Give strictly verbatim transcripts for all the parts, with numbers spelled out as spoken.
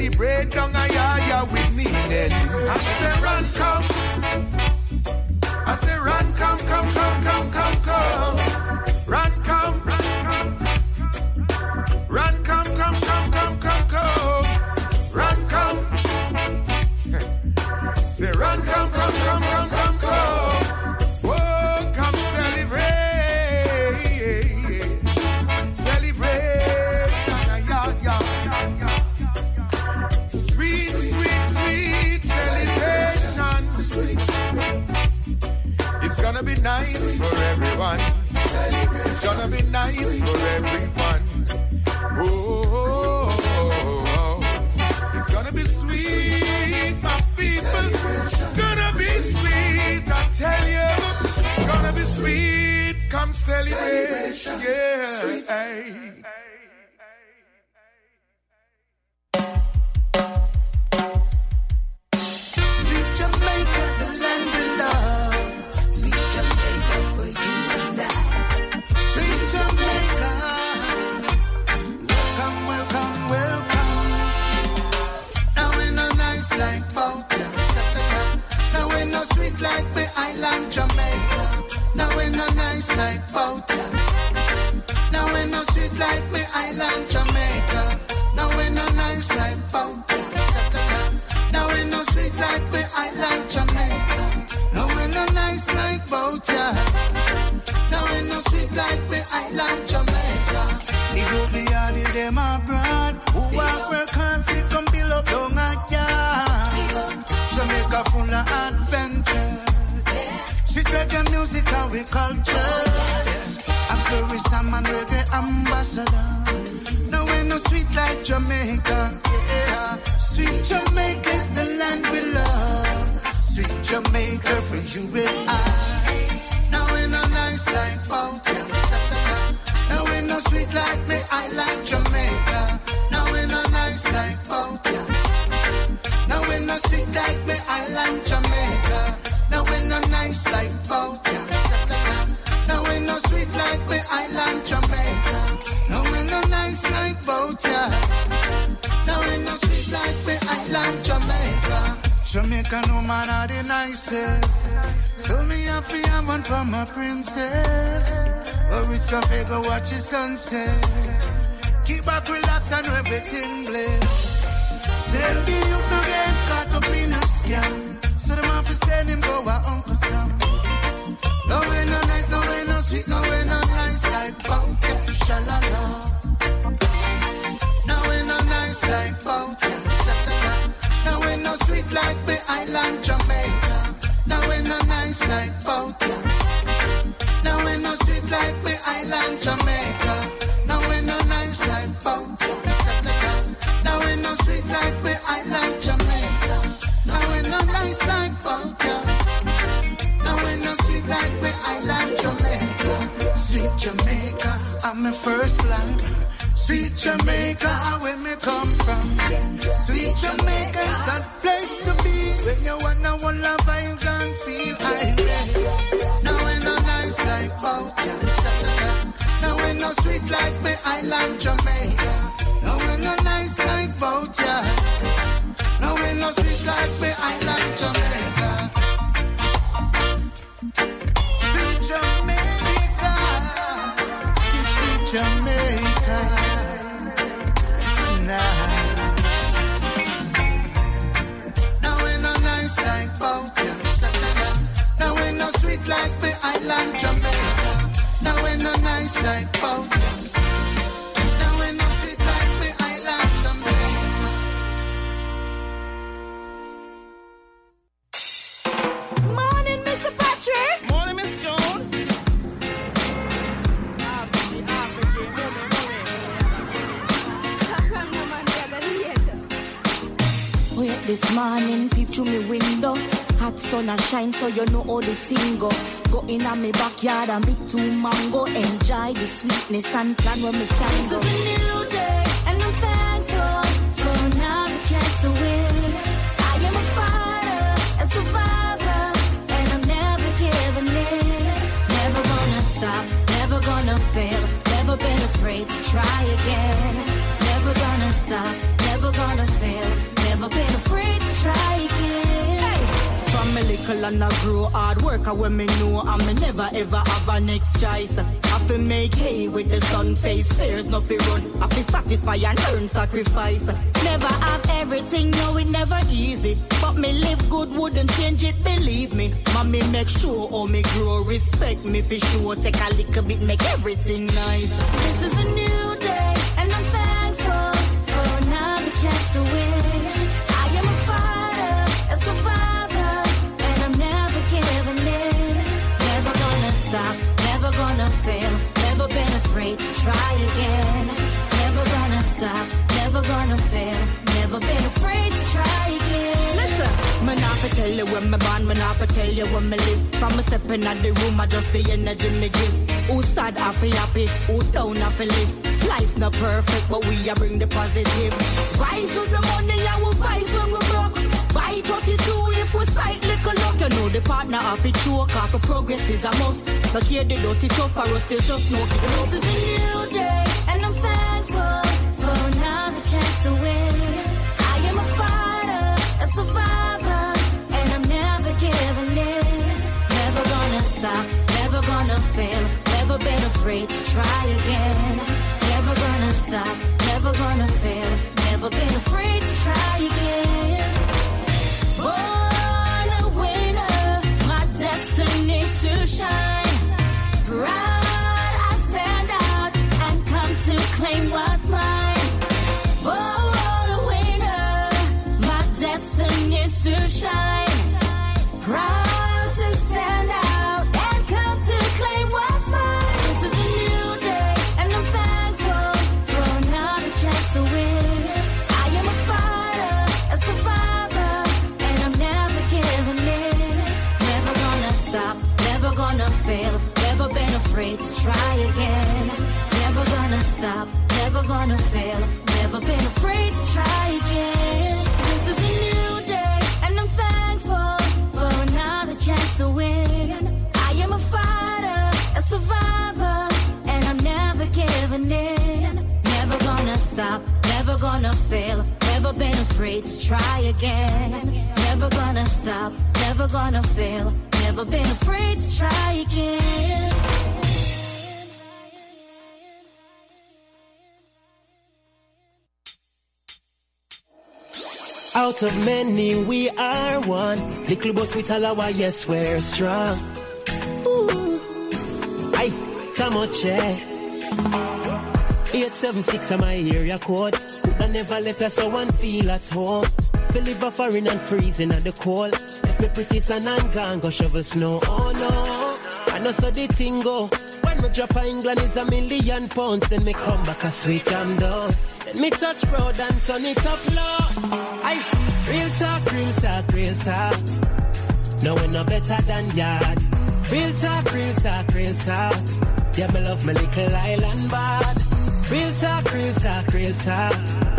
celebrate down a yard, yeah, with me then. I say run, come. I say run, come, come, come, come, come, come. Run, come. Run, come, come, come, come, come, come. Run, come. Say run, come, come, come, come, come, come. Oh, come celebrate. Celebrate. Yeah, yeah. Sweet, sweet, sweet celebration. It's gonna be nice for everyone. It's gonna be nice for everyone. Oh, oh, oh, oh. It's gonna be sweet, my people. Gonna be sweet, I tell you. Gonna be sweet, come celebrate. Yeah. Hey. Sweet Jamaica, the land we love. Sweet Jamaica for you and I. Sweet Jamaica. Welcome, welcome, welcome. Now we're no nice like Bolton. Now we're no sweet like the island Jamaica. Now we're no nice like Bolton. Now we're no sweet like the island Jamaica. Now we're no nice like Bolton. Now we're no sweet like the island Jamaica. Now we're no nice like Bolton. Now we're no sweet like the island Jamaica. It will be all of them abroad who are work hard to come build up down at yard. Jamaica full of adventure. Sweet reggae music and we culture. Auxiliary Sam and reggae ambassador. Now we're no sweet like Jamaica. Yeah. Sweet Jamaica is the land we love. Sweet Jamaica for you and I. Now we're no nice like Bolton. Now we're no sweet like me island Jamaica. Now we're no nice like Bolton. Now we're no sweet like me island Jamaica. Now we're no nice like Bolton. Now we're no sweet like me island Jamaica. Now we're no nice like Bolton. Now we're no sweet like me island Jamaica. Jamaica no man are the nicest. So me happy I want from my princess. Oh, it's cafe go watch the sunset. Keep back, relax and everything blessed. Tell the youth to get caught up in a scam. So them have to send him go a Uncle Sam. No way no nice, no way no sweet, no way no nice like Bolton, shalala. No way no nice like Bolton, shalala. No way no sweet like the island Jamaica. No way no nice like Bolton. No way no sweet like the island Jamaica. No way no nice like Bolton, shalala. No way no sweet like the island Jamaica. No way no nice like Bolton. No way no sweet like the island Jamaica. Sweet Jamaica, I'm my first land. Sweet Jamaica, where me come from. Sweet Jamaica is that place to be. When you wanna one love, I can feel irate. No way no nice like Bolton. No way no sweet like the island Jamaica. No way no nice like Bolton. No way no sweet like the island Jamaica. Sweet Jamaica, sweet sweet Jamaica. Listen now. No way no nice like Bolton. No way no sweet like the island Jamaica. No way no nice like Bolton. No way no sweet like the island Jamaica. Morning, Mister Patrick. Morning, Miss Joan. Wait this morning, peep through me window. Hot sun and shine, so you know how the thing go. Go in on me backyard and be two mango. Enjoy the sweetness and plan where me can go. This is a new day, and I'm thankful for another chance to win. I am a fighter, a survivor, and I'm never giving in. Never gonna stop, never gonna fail. Never been afraid to try again. Never gonna stop, never gonna fail. hustle and I grow hard work when me know and me never ever have a next choice. I fi make hay with the sun face, fears no fi run. I fi satisfy and earn sacrifice. Never have everything, no it never easy. But me live good, wouldn't change it, believe me. Mommy make sure all me grow, respect me for sure. Take a little bit, make everything nice. This is a new day and I'm thankful for another chance to win. I am a fighter, a survivor, and I'm never giving in. Never gonna stop, never gonna fail, never been afraid to try again. Never gonna stop, never gonna fail, never been afraid to try again. Listen, me not fi tell you when me born, me not fi tell you when me live. From me stepping out the room, I just the energy me give. Who sad, I fi happy, who down, I fi live. Life's not perfect, but we a bring the positive. Rise with the money, I will rise when we broke. Buy thirty-two if we sight little luck. You know the partner of it choke off, progress is a must. But here the dirty tough for us, they just smoke. This is a new day, and I'm thankful for another chance to win. I am a fighter, a survivor, and I'm never giving in. Never gonna stop, never gonna fail, never been afraid to try again. Never gonna stop, never gonna fail, never been afraid to try again. Born a winner, my destiny's to shine. Proud I stand out and come to claim what's mine. Born a winner, my destiny's to shine. Proud to stand out and come to claim what's mine. This is a new day and I'm thankful for another chance to win. I am a fighter, a survivor, and I'm never giving in. Never gonna stop, never gonna fail, never been afraid to try again. Never gonna stop, never gonna fail, never been afraid to try again. This is a new day and I'm thankful for another chance to win. I am a fighter, a survivor, and I'm never giving in. Never gonna stop, never gonna fail, never been afraid to try again. Never gonna stop, never gonna fail, never been afraid to try again. Out of many we are one. Little but with all our yes we're strong. Ooh. Aye, Tamoche. eight seven six on my area code. Could I never left us so one feel at home. Feel live a foreign and freezing at the cold. If me pretty sun and gone go shovel snow. Oh no, I know so the thing go. When me drop a England is a million pounds. Then me come back a sweet I'm down. Then me touch road and turn it up low. I real talk, real talk, real talk. No one no better than yard. Real talk, real talk, real talk. Yeah, me love my little island bad. Real talk, real talk, real talk.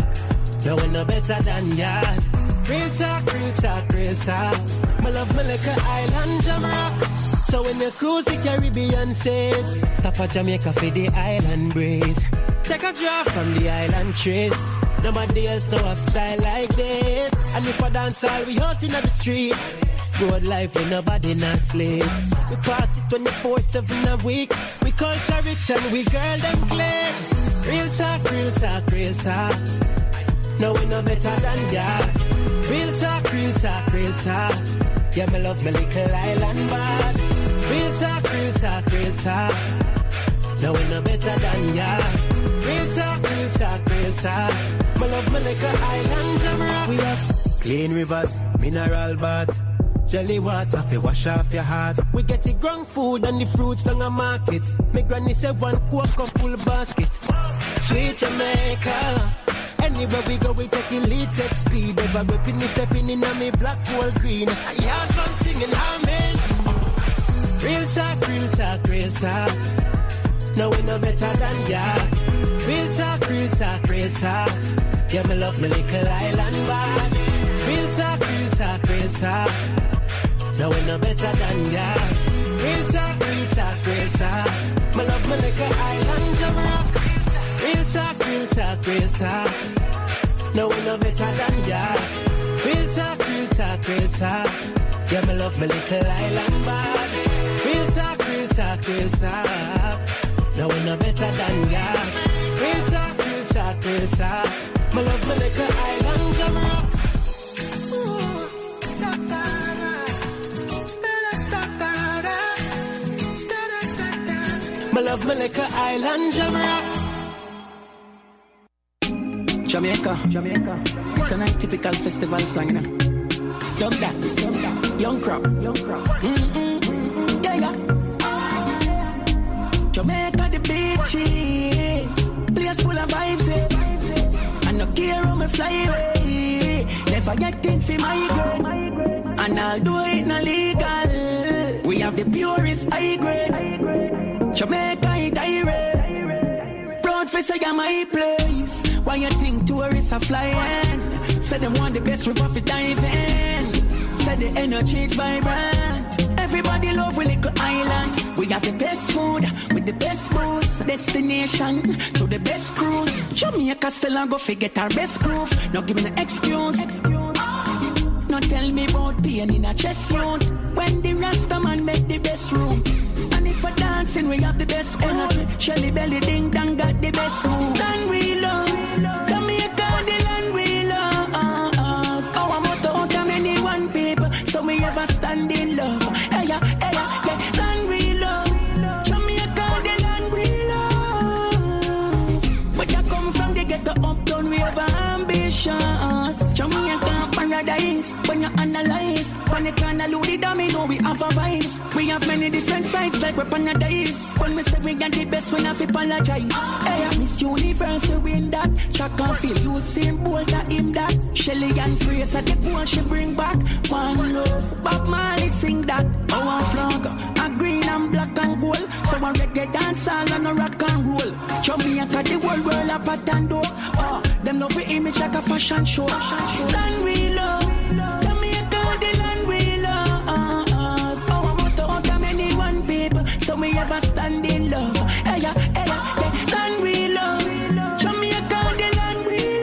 No one no better than yard. Real talk, real talk, real talk. Me love my little island jamrock. So when you cruise the Caribbean says, stop at Jamaica for the island breeze. Take a drop from the island trees. Nobody else know have style like this. And if I dance all, we out in the street. Good life when nobody not sleep. We party twenty-four seven a week. We culture rich and we girl them clean. Real talk, real talk, real talk. No we no better than ya. Real talk, real talk, real talk. Yeah, me love my little island bad. Real talk, real talk, real talk. No we no better than ya. Real talk, real talk, real talk. Me love my little island camera. We have clean rivers, mineral bath, jelly water fi wash off your heart. We get the ground food and the fruits down a market. Me granny say one coke a full basket. Sweet Jamaica. Anywhere we go we take elite set speed. Ever whipping me stepping in a me black gold green. I hear something in amen. Real talk, real talk, real talk. No we no better than ya. Real talk, real talk, real talk. Yeah, me love my little island bad. Real talk, real talk, real talk. No we no better than ya. Real talk, real talk, real talk. Me love my little island jamrock. Real talk, real talk, real talk. No we no better than ya. Real talk, real talk, real talk. Yeah, me love my little island bad. Real talk, real talk, real talk. Now we no better than ya. Real talk, real talk, real talk. Me love my little island camera. Me love my little island camera. Jamaica, Jamaica. It's a nice typical festival song, you know. Dub that, young crop, young crop. Mm-mm. Yeah, yeah. Jamaica, the beaches, place full of vibes, eh. And no care how me fly away. Never get in for migrate, and I'll do it no legal. We have the purest high grade. Jamaica, it direct. Proud for say I'm my place. Why you think tourists are flying? Say them want the best, we profit diving. Say the energy is vibrant. Everybody love we little island. We have the best food with the best booze. Destination to the best cruise. Jamaica still a go forget our best groove. No give me no excuse. No tell me about pain in a chest wound. When the Rasta man make the best rooms. And if we're dancing, we have the best energy. Shelly belly ding dong got the best move. And we love Jamaica, the land we love. Our motto out of many one people. So we ever stand in love. Hey yeah, hey yeah, yeah. Land we love. Jamaica, the land we love. But you come from the ghetto uptown, we have ambitions. Jamaica paradise. When you analyze, when you can't allude it, I know we have a vibes. We have many different sides like we're paradise. When we say we got the best, we have to apologize. Hey, Miss Universe, we win that. Chuck and feel you same bolt that him that. Shelly and Fraser, the goal she bring back. One love, Bob Marley sing that. Our flag, a green and black and gold. So I reggae dance all and a rock and roll. Jamaica, the whole world a pattern door. Oh, them love the image like a fashion show. Land we love. Jamaica, the land we love. Our motto out of many one people. So we ever stand in love. Hey yeah, hey yeah, yeah. Land we love. Jamaica, the land we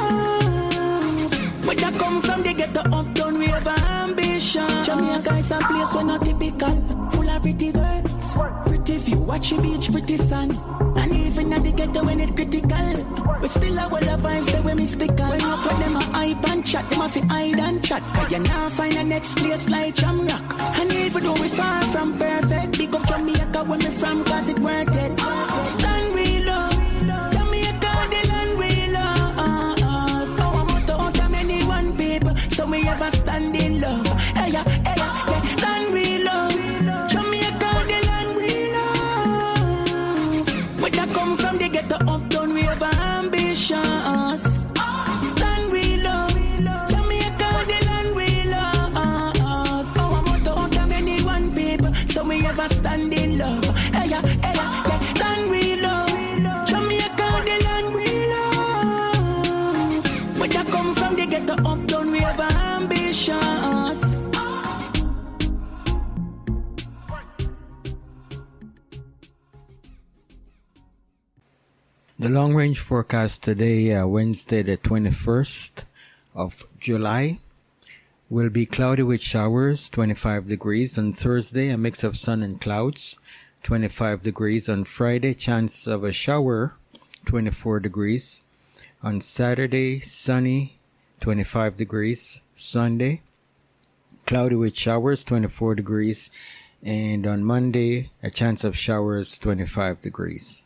love. When you come from the ghetto uptown, we have ambition. Jamaica is a place where not typical. Full of pretty girls. Pretty view, watch the beach, pretty sun. And even at the ghetto when it's critical, we still have all the vibes that we mystical. When enough of them a hype and chat, them a fi hide and chat. Cause you now find the next place like Jamrock. And even though we far from perfect, big up Jamaica when we from, cause it worth it. Land we love, Jamaica the land we love. Our motto out of many one people, so we ever stand in love. Hey yeah, hey yeah, yeah. Land we love, Jamaica the land we love. When you come from the ghetto uptown, we have ambitions. Land we love, Jamaica the land we love. Our motto out of many one people, so we ever stand in love. Hey yeah, hey yeah, yeah. Land we love, Jamaica the land we love. When you come from the ghetto uptown, we have ambitions. The long range forecast today, uh, Wednesday the twenty-first of July, will be cloudy with showers, twenty-five degrees. On Thursday, a mix of sun and clouds, twenty-five degrees. On Friday, chance of a shower, twenty-four degrees. On Saturday, sunny, twenty-five degrees. Sunday, cloudy with showers, twenty-four degrees. And on Monday, a chance of showers, twenty-five degrees.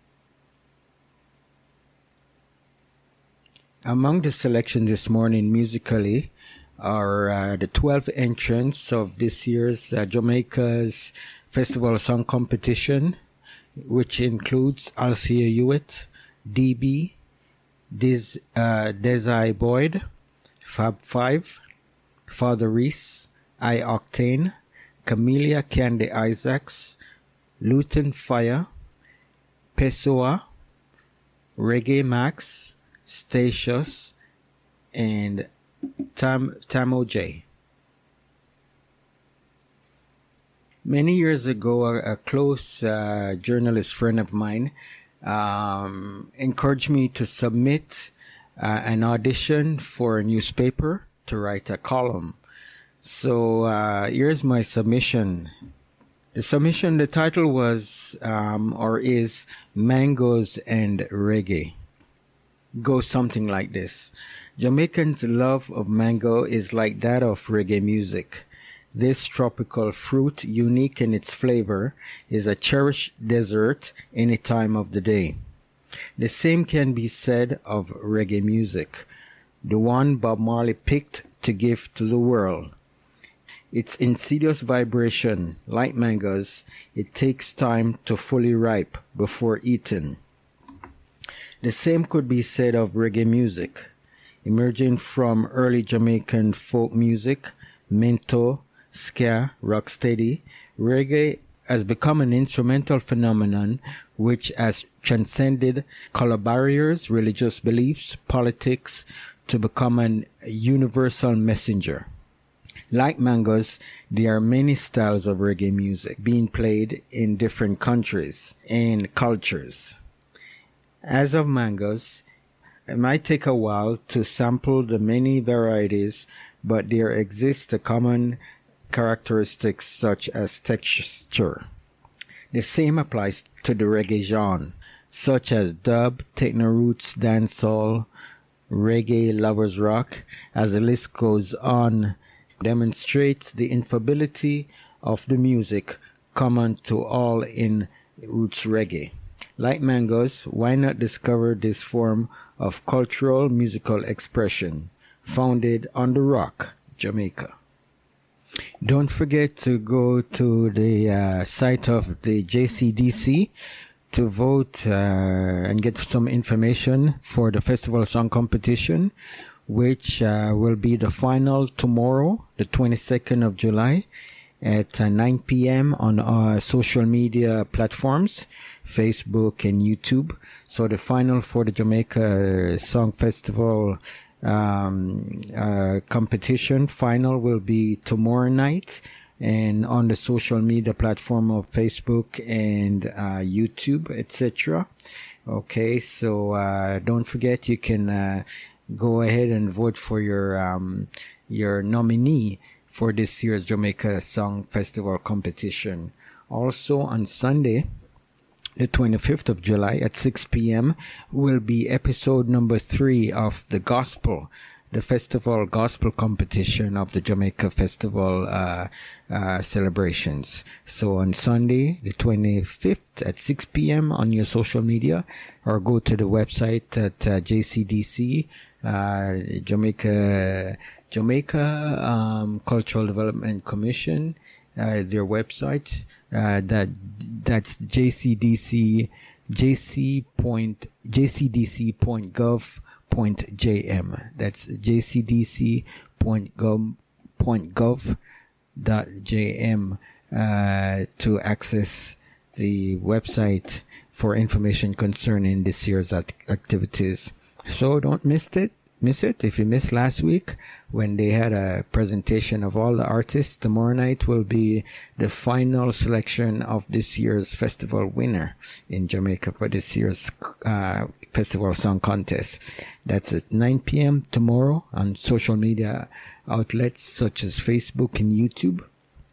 Among the selections this morning musically are uh, the twelve entrants of this year's uh, Jamaica's Festival Song Competition, which includes Althea Hewitt, D B, Des, uh, Desi Boyd, Fab Five, Father Reese, I Octane, Camellia Candy Isaacs, Luton Fire, Pessoa, Reggae Max, Statius, and Tam Tamo J. Many years ago, a, a close uh, journalist friend of mine um, encouraged me to submit uh, an audition for a newspaper to write a column. So uh, here's my submission. The submission, the title was um, or is Mangoes and Reggae. Goes something like this. Jamaicans' love of mango is like that of reggae music. This tropical fruit, unique in its flavor, is a cherished dessert any time of the day. The same can be said of reggae music, the one Bob Marley picked to give to the world. Its insidious vibration, like mangoes, it takes time to fully ripe before eaten. The same could be said of reggae music. Emerging from early Jamaican folk music, mento, ska, rocksteady, reggae has become an instrumental phenomenon which has transcended color barriers, religious beliefs, politics, to become an universal messenger. Like mangoes, there are many styles of reggae music being played in different countries and cultures. As of mangoes, it might take a while to sample the many varieties, but there exists a common characteristics such as texture. The same applies to the reggae genre, such as dub, techno roots, dancehall, reggae, lovers rock, as the list goes on, demonstrates the infallibility of the music common to all in roots reggae. Like mangoes, why not discover this form of cultural musical expression founded on the rock, Jamaica? Don't forget to go to the uh, site of the J C D C to vote uh, and get some information for the Festival Song Competition, which uh, will be the final tomorrow, the twenty-second of July, at uh, nine p.m. on our social media platforms, Facebook and YouTube. So the final for the Jamaica Song Festival um, uh, competition final will be tomorrow night, and on the social media platform of Facebook and uh, YouTube, et cetera. Okay, so uh, don't forget you can uh, go ahead and vote for your um, your nominee for this year's Jamaica Song Festival competition. Also on Sunday, the twenty-fifth of July at six p.m. will be episode number three of the Gospel, the festival gospel competition of the Jamaica Festival uh, uh, celebrations. So on Sunday, the twenty-fifth at six p.m. on your social media, or go to the website at uh, J C D C, uh, Jamaica, Jamaica um, Cultural Development Commission, uh, their website, uh, that that's J C D C, J C point, J C D C point gov point J M. That's J C D C point gov point gov dot J M uh, to access the website for information concerning this year's act- activities. So don't miss it. Miss it if you missed last week when they had a presentation of all the artists. Tomorrow night will be the final selection of this year's festival winner in Jamaica for this year's uh, festival song contest. That's at nine p.m. tomorrow on social media outlets such as Facebook and YouTube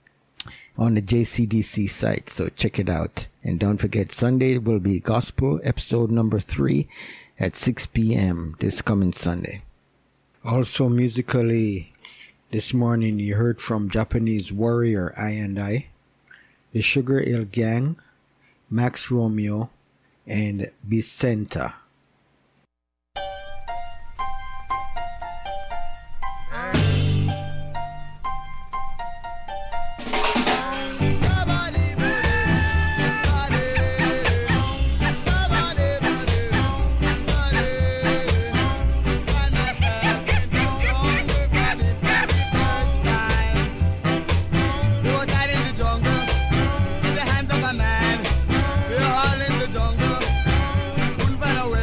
on the J C D C site. So check it out. And don't forget, Sunday will be Gospel episode number three at six p.m. this coming Sunday. Also musically, this morning you heard from Japanese Warrior I and I, the Sugar Hill Gang, Max Romeo, and Vicenta. Away.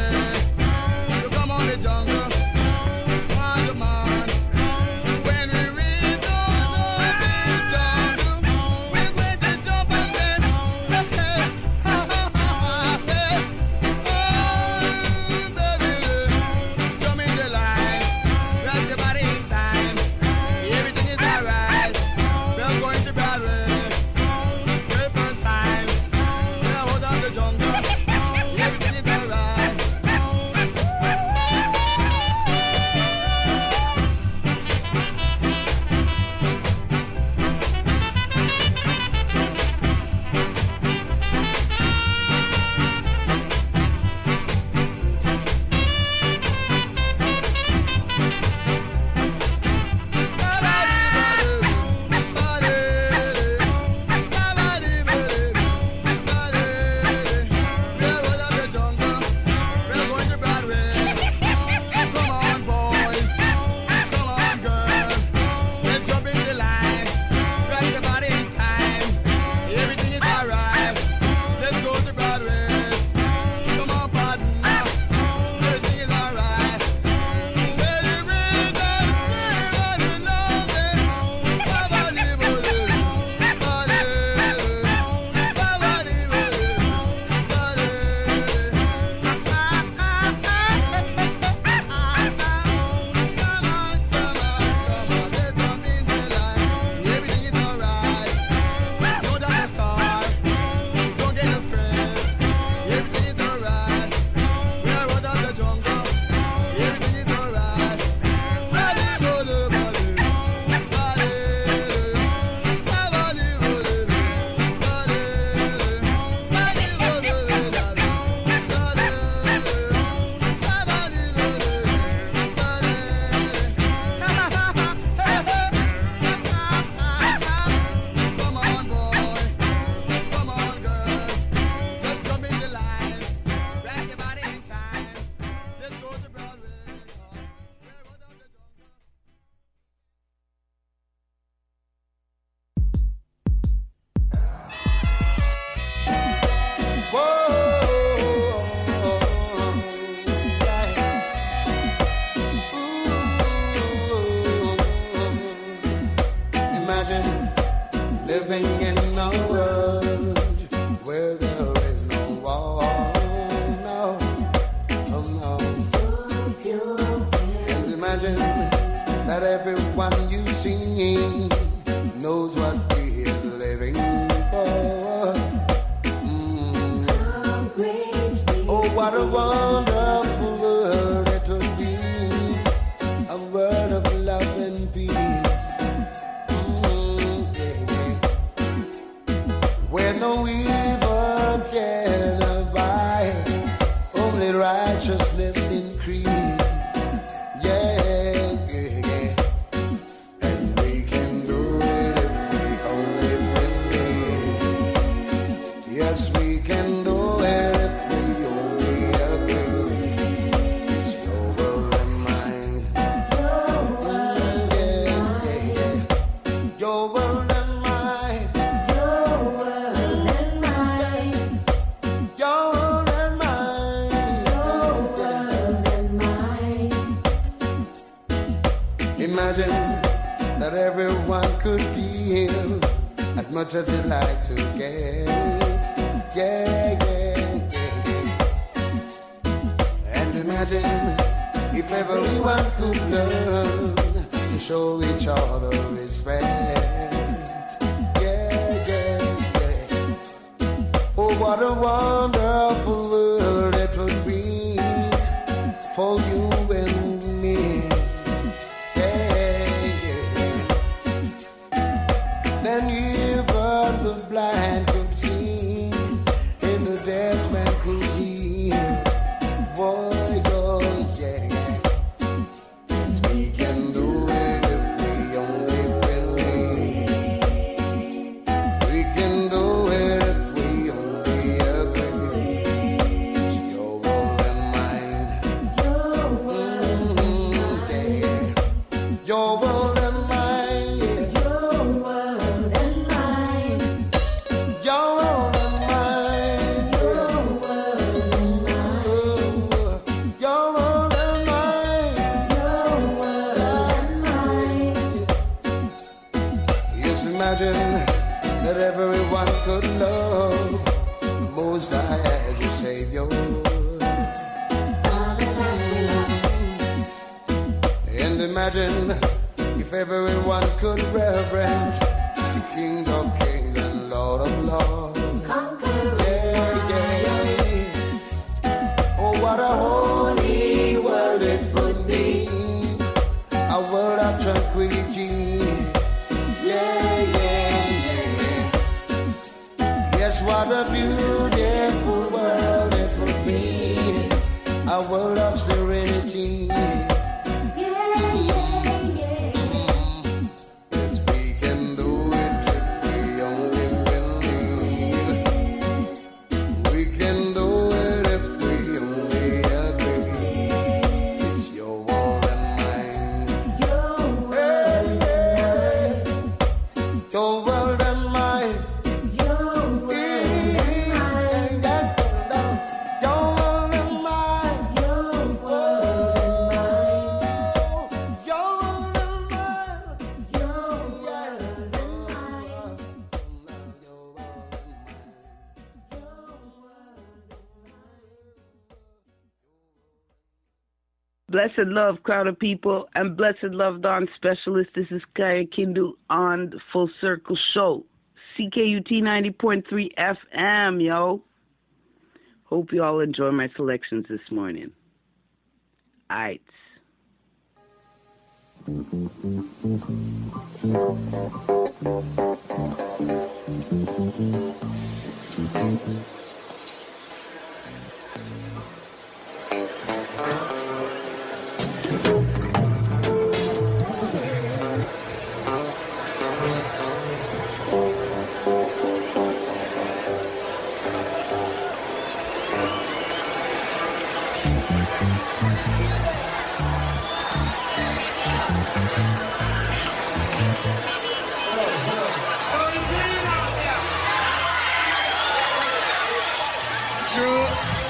a world where there is no war, no, oh no. So pure. And imagine that everyone you see knows what we're living for. Mm. Oh, what a wonderful world it would be, a world of love and peace. Mm, yeah, yeah. Where no evil can abide, only righteousness increase. Yeah. Yes, we can do it if we only agree. It's your world and mine. Your world, yeah, yeah, yeah. Your world and mine. Your world and mine. Your world and mine. Your world and mine. Imagine that everyone could give as much as you'd like to get. Yeah, yeah, yeah, yeah. And imagine if everyone could learn to show each other respect. Yeah, yeah, yeah. Oh, what a wonderful world it would be for you and me. Yeah, yeah. Then even the blind could see, the dead man could heal. Boy, oh yeah. We can do it if we only believe. We can do it if we only agree. It's your world and mine. Your world and mine. Your world and mine. Your world and mine. Your world and mine. Imagine that everyone could love the Most High as your Savior. And imagine if everyone could reverence the King of Kings and Lord of Lords. Yeah, yeah, yeah. Oh, what a holy world it would be, a world of tranquility. Yeah, yeah, yeah. Yes, what a beautiful world it would be, a world of serenity. Yeah, yeah, yeah. Yes, we can do it if we only believe. We can do it if we only agree. It's your world and mine. Your world and mine. Your world and mine. Your world and mine. Your world and mine. Your world and mine. Your world and mine. Your world and mine. Blessed love, crowd of people, and blessed love, Dawn Specialist. This is Kaya Kindu on the Full Circle Show. C K U T ninety point three F M, yo. Hope you all enjoy my selections this morning. Aight. True.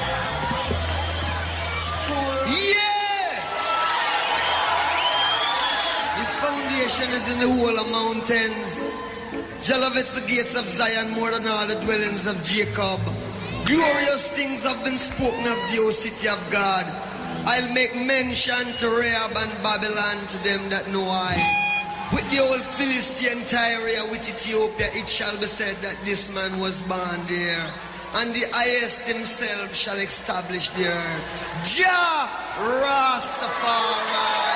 Yeah! This foundation is in the whole of mountains. Jah loveth the gates of Zion more than all the dwellings of Jacob. Glorious things have been spoken of the O city of God. I'll make mention to Rahab and Babylon to them that know I. With the old Philistine Tyre, with Ethiopia, it shall be said that this man was born there. And the highest himself shall establish the earth. Jah Rastafari.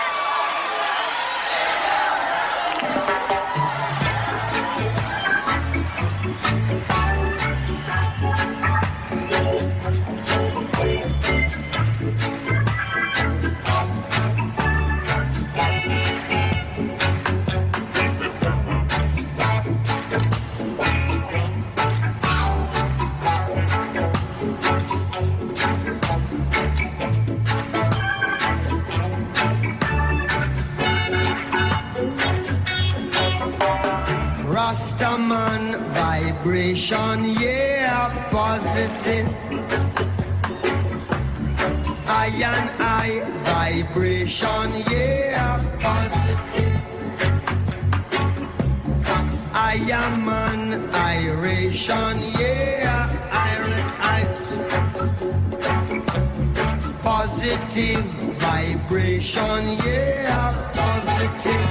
Rastaman vibration, yeah, positive. I and I vibration, yeah, positive. I am an iration, yeah, iron ice. Positive vibration, yeah, positive.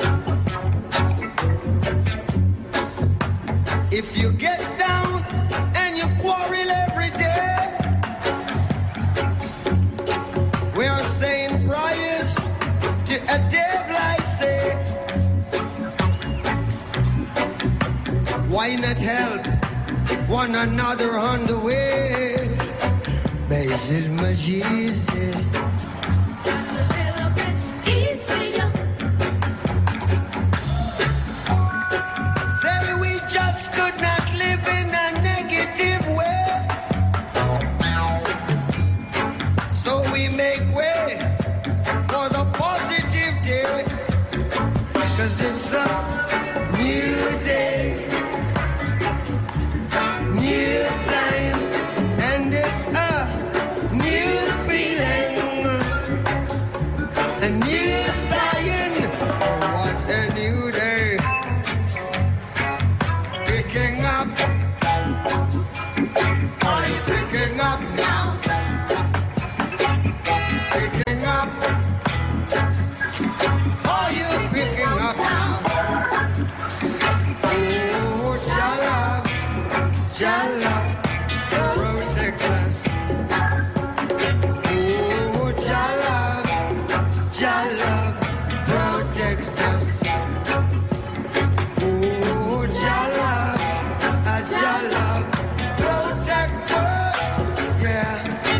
If you get down and you quarrel every day, we are saying prayers to a devil, I say. Why not help one another on the way? Basis my Jesus. Just a little bit easier. Say we just could not live in a negative way. So we make way for the positive day. Cause it's a new day, new time, and it's a new feeling, a new sign. What a new day. Picking up. Are you picking up now? Picking up. Are you picking up now? Oh, Jah love, Jah love, protect us. Oh, Jah love, Jah love, protect us. Oh, Jah love, Jah love, protect us. Yeah.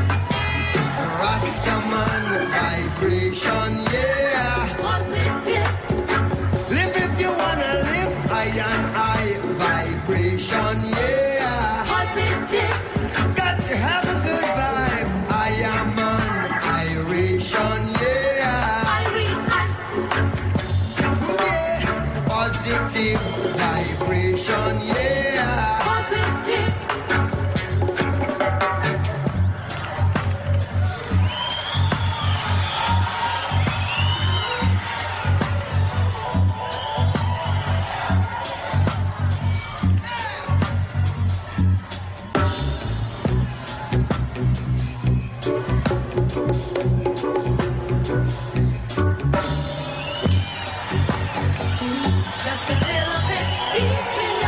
Rastaman vibration, yeah. Positive. Live if you wanna live. I and I vibration, yeah. Positive. Got to have a good vibe. I am an iration, yeah. Yeah. Positive vibration, yeah. Positive. Just a little bit easier.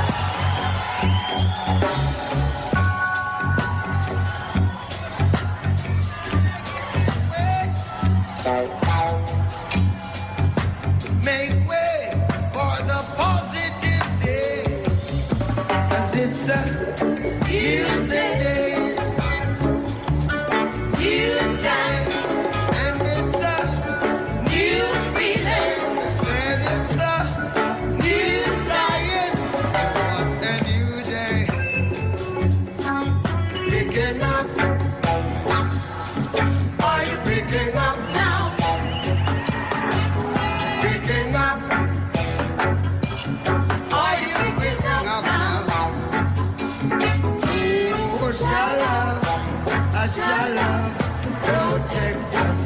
Make way for the positive day. Cause it's a new days, new time, and it's a new feeling. Said it's a new Zion. What's a new day? Picking up. Are you picking up now? Picking up. Are you picking up now? Oh, Jah love, Jah love, protect us.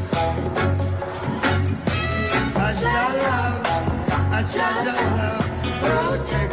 Jah love, Jah love, protect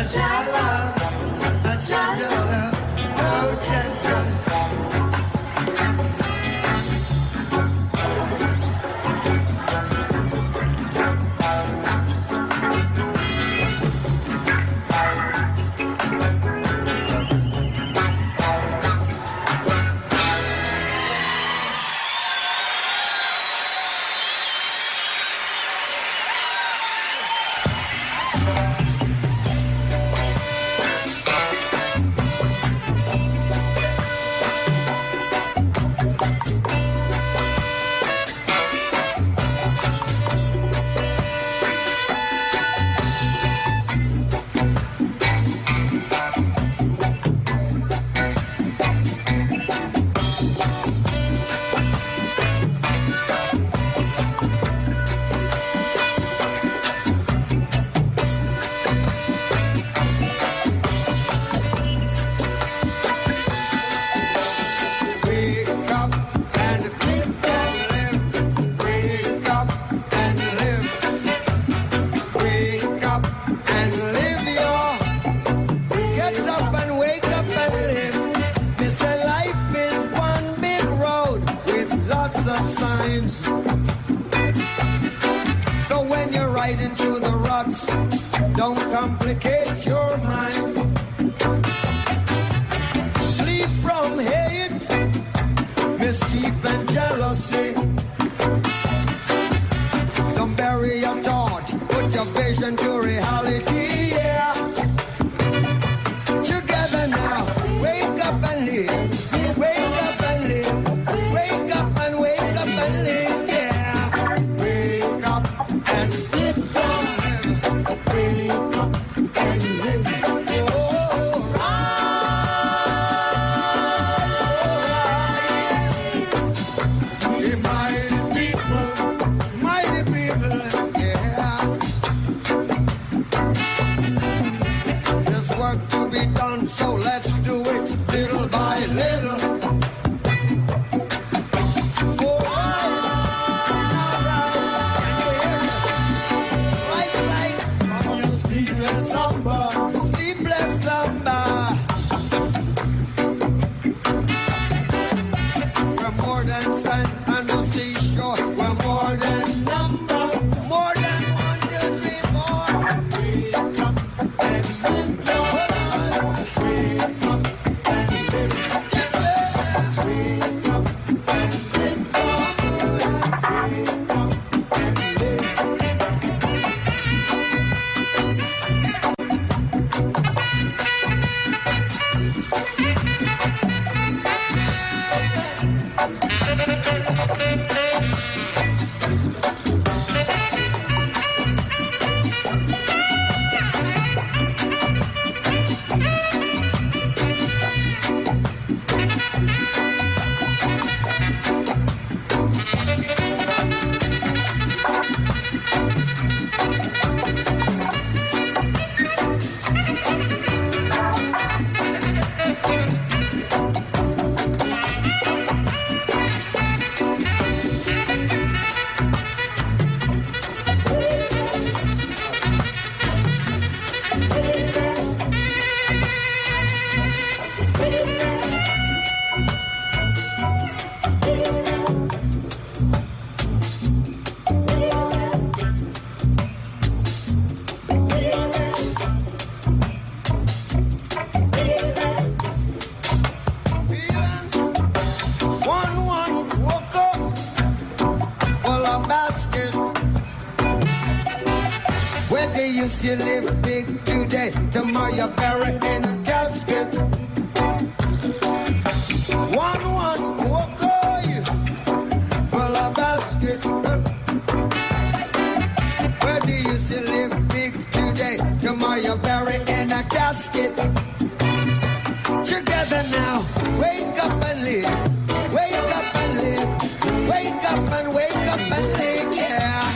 You live big today, tomorrow you're buried in a casket. One, one, cocoa, full of basket. Where do you still live big today, tomorrow you're buried in a casket? Together now, wake up and live, wake up and live, wake up and wake up and live, yeah.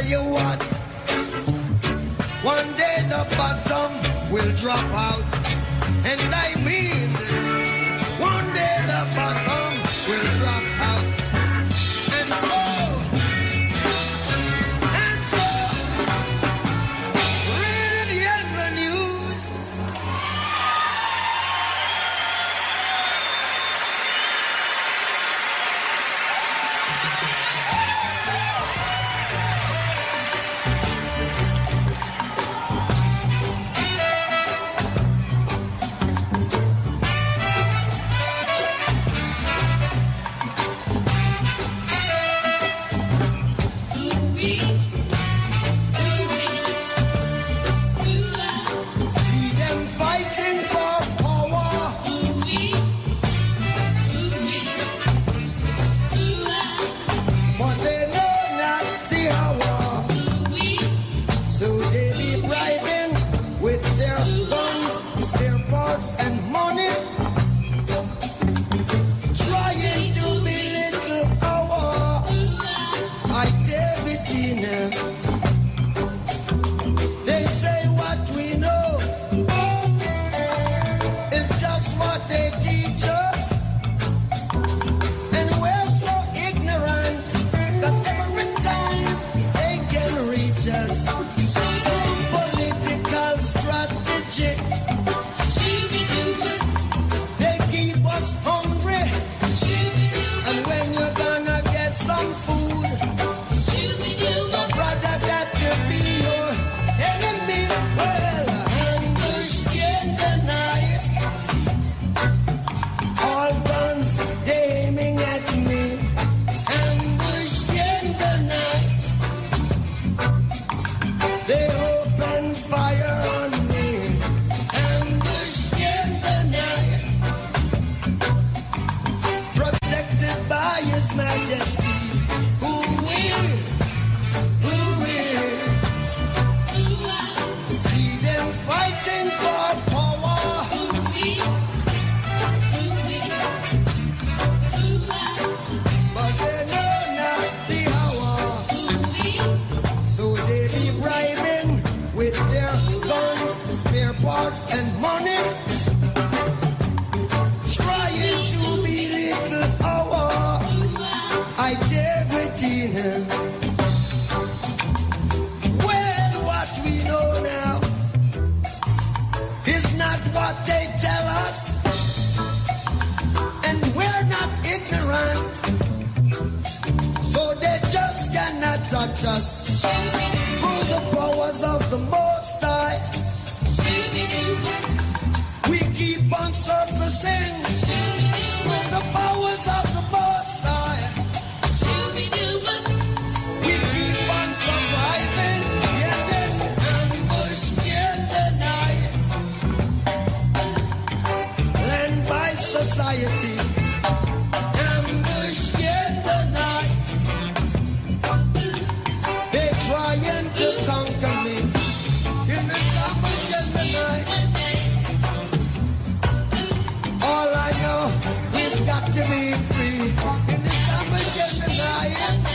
you what, one day the bottom will drop out, and I mean it. One day the bottom will drop out, and so, and so, read it in the news. See them fighting for power. But they know not the hour. So they be bribing with their guns, spare parts, and money, trying to belittle our activity now. They say what we know is just what they teach us, and we're so ignorant that every time they can reach us through political strategy, they keep us hungry. And when you're gonna get some food, the brother got to be your enemy. Well, ambush in the night, all guns they aiming at me. Ambush in the night, they open fire on me. Ambush in the night, protected by His Majesty. Who will, who will see them fighting for power? But they know not the hour. So they be bribing with their guns, spare parts, and money, trying to belittle our integrity now. Well, what we know now is not what they tell us, and we're not ignorant, so they just cannot touch us. Through the powers of the Most High, we keep on surfacing. Through the powers of the Most High, we keep on surviving in this ambush in the night. Land by society, ambush in the night. They trying to conquer me in this ambush in the night. All I know, we've got to be free in this ambush in the night.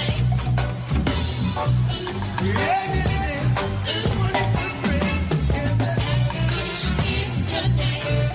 Anything money could bring in this ambush in the night.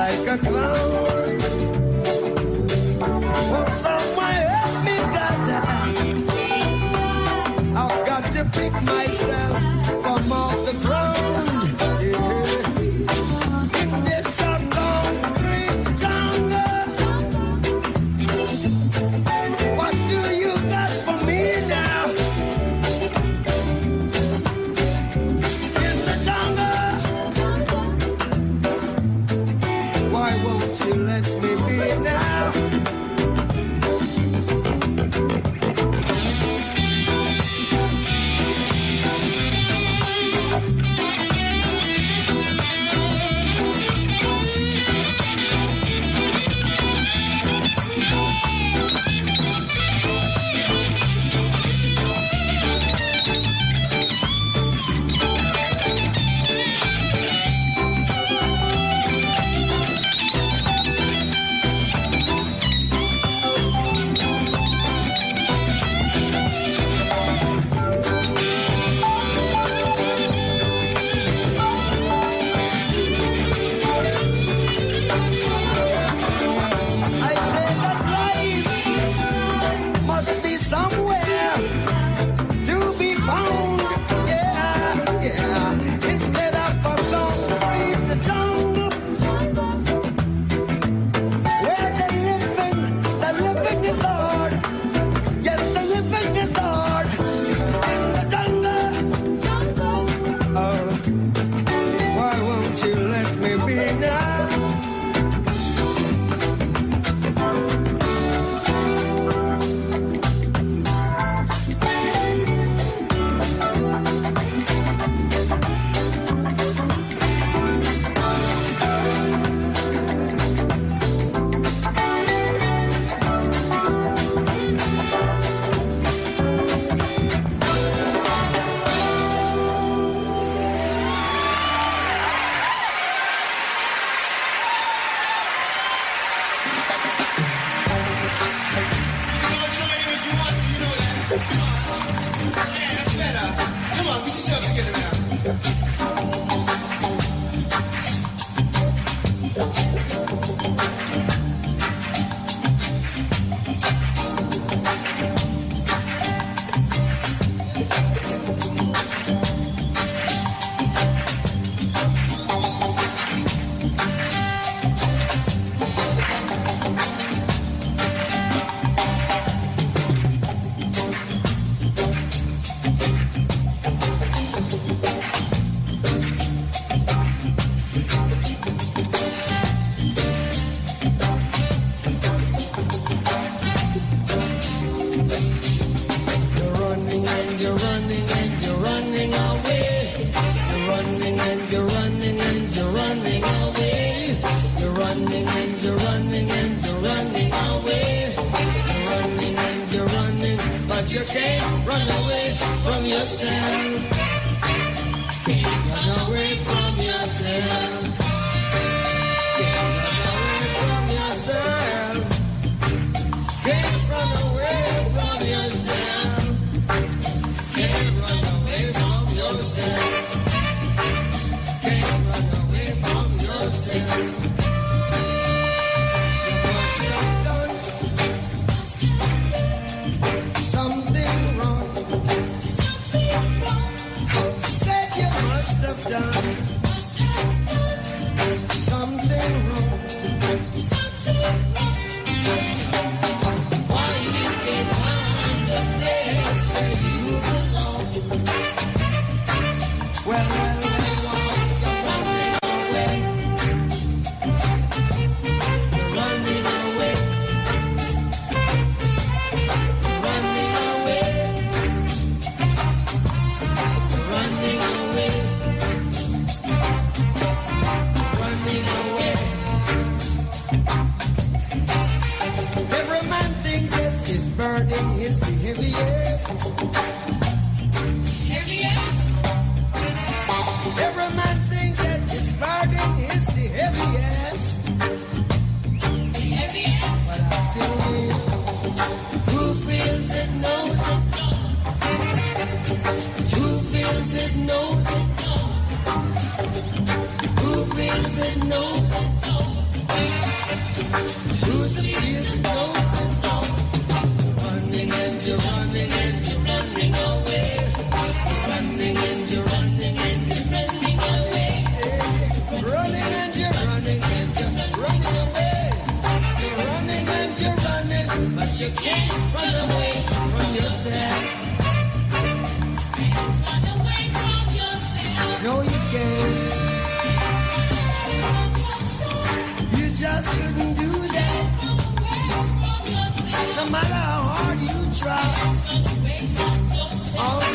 like a clown. Won't someone help me, 'cause I, I've got to pick myself from off the ground. Yeah. In this concrete jungle, what do you got for me now? In the jungle, why won't you let me be now? I say that life must be somewhere to be found. Yeah, yeah. Instead of a concrete jungle, where the living, the living is hard. Yes, the living is hard. In the jungle, oh, why won't you let me be now? You're running and you're running and you're running away. You're running and you're running and you're running away. You're running and you're running and you're running away. You're running and you're running, but you can't run away from yourself. Can't run away from yourself. Can't run away from yourself. Can't run away from yourself. Can't run away from yourself. Can't run away from yourself. You must have done something wrong. just couldn't do that. No matter how hard you try. Oh,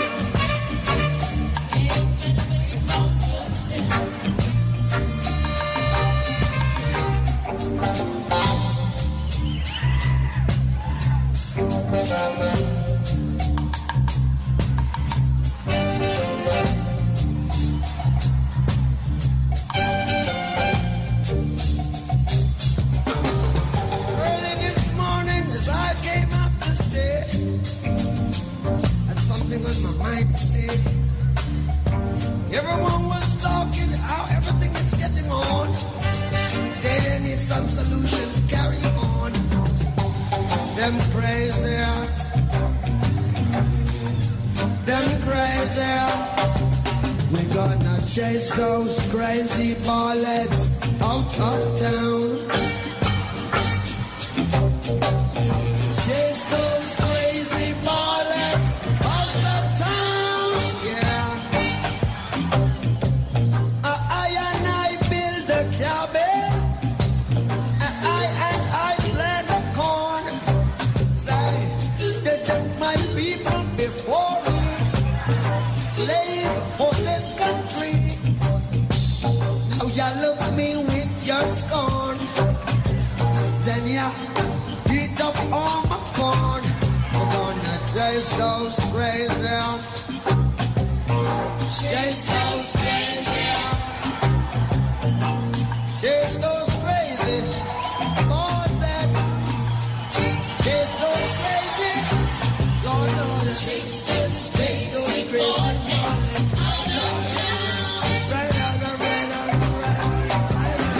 early this morning as I came up the stairs, had something on my mind to say. Everyone was talking how everything is getting on. Say they need some solutions to carry on. Them crazy, them crazy. We're gonna chase those crazy bullets out of town. Chase those crazy bullets out of town. Yeah. I, I and I build a cabin. I and I plant the corn. Say, they took my people before me, slave for this country. Now you look me with your scorn. Then you eat up all my corn. We're gonna chase those crazy, chase those crazy, chase those crazy boys and chase those crazy, Lord, Lord, chase those chase those crazy boys out of town. Right on, right on, right on, right on.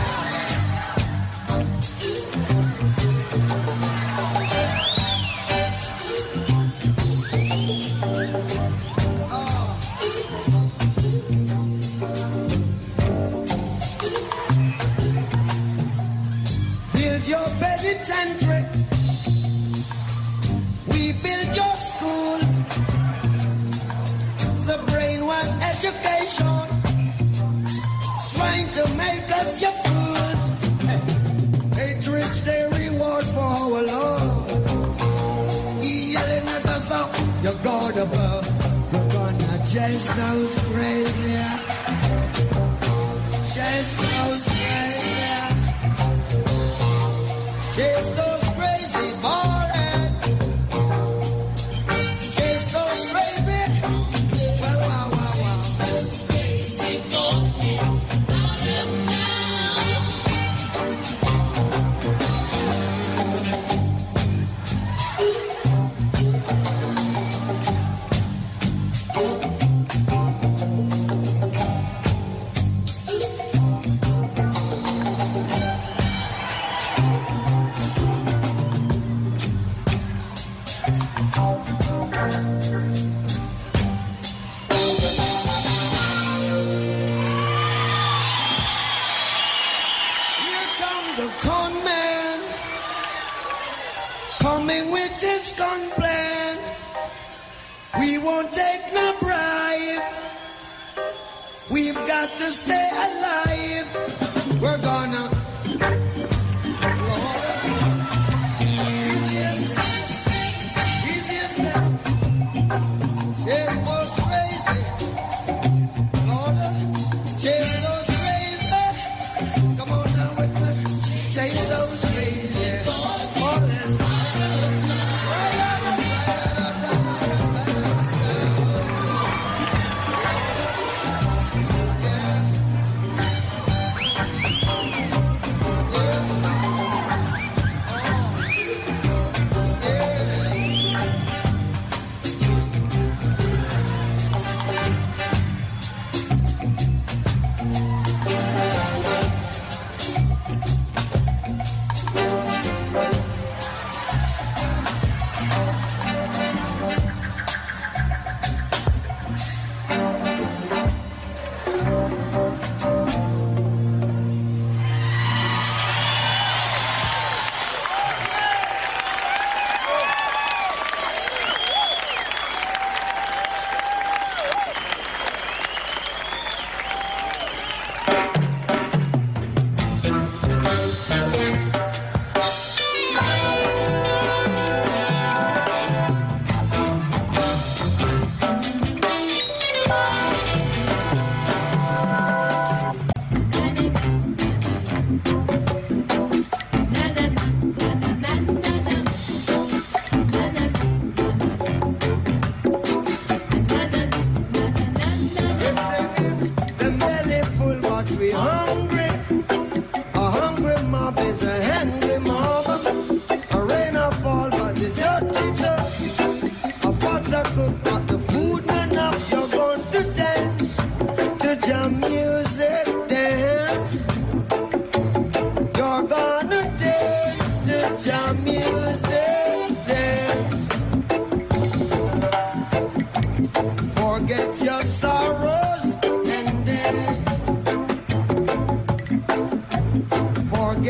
Build your penitentiary. We build your schools. The brainwash education. It's trying to make us your fools. Hey, hatred, they reward for our love. He yelling at us out, your God above. We're gonna chase those crazy, chase those crazy, chase those crazy bullets, chase those crazy, well, wow, wow, wow. Chase those crazy bullets out of town. Here come the con man, coming with his gun plan. We won't take no bribe. We've got to stay alive. We're gonna. Lord, easiest, easiest man. Yes, was crazy. Lord, chase those crazy. Come on down with me. Chase those crazy. All is right on, right on, right on, right on, right on. Yeah.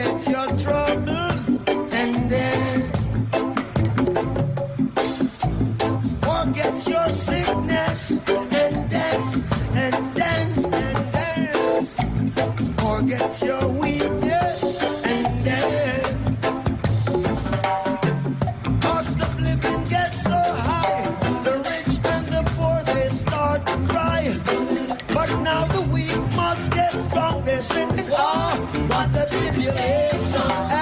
Forget your troubles and dance. Forget your sickness and dance, and dance, and dance. Forget your weakness and dance. Cost of living gets so high, the rich and the poor, they start to cry. But now the weak must get strong, they sing, wow, what a tribulation.